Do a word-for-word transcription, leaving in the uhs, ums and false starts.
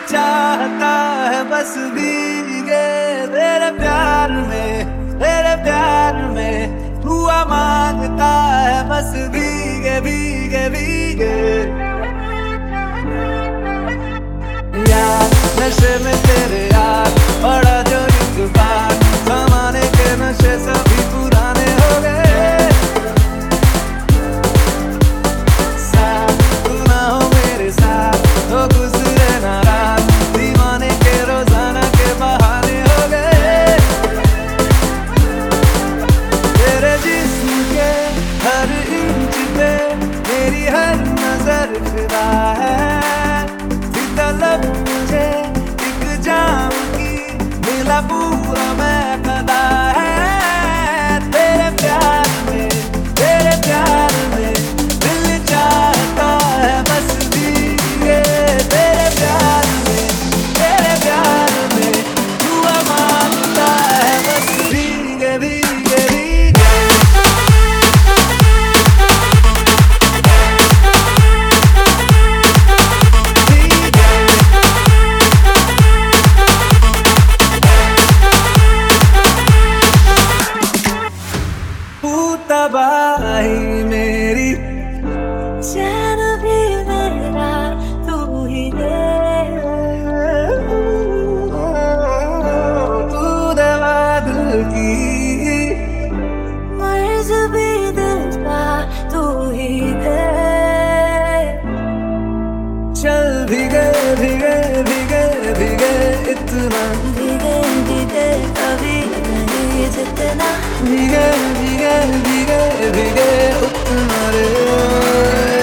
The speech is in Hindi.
चाहता है बस भीगे तेरे प्यार में, तेरे प्यार में। हुआ मांगता है बस भीगे भीगे भीगे। यार नशे में तेरे यार बड़ा जो एक बार, जमाने के नशे सभी पुराने हो गए। साथ तू ना हो मेरे साथ तो गुजरे ना रात, दीवाने के रोजाना के बहाने हो गए। तेरे जिस्म के हर इंच पे मेरी हर नजर फिदा है। तलब मुझे एक जाम की मिला पूरा मैं कदा है। तेरे प्यार में, तेरे प्यार में दिल चाहता है बस भीगे तेरे प्यार में, तेरे प्यार में। हुआ मांगता है बस भीगे भीगे भीगे। तबाही मेरी चैन भी मेरा तू ही दे। तू दवा दिल की, मर्ज भी दिल का तू ही दे। चल भीगे भीगे भीगे भीगे इतना, भीगे भीगे कभी नहीं जितना। भीगे भीगे भीगे भीगे उतना रे।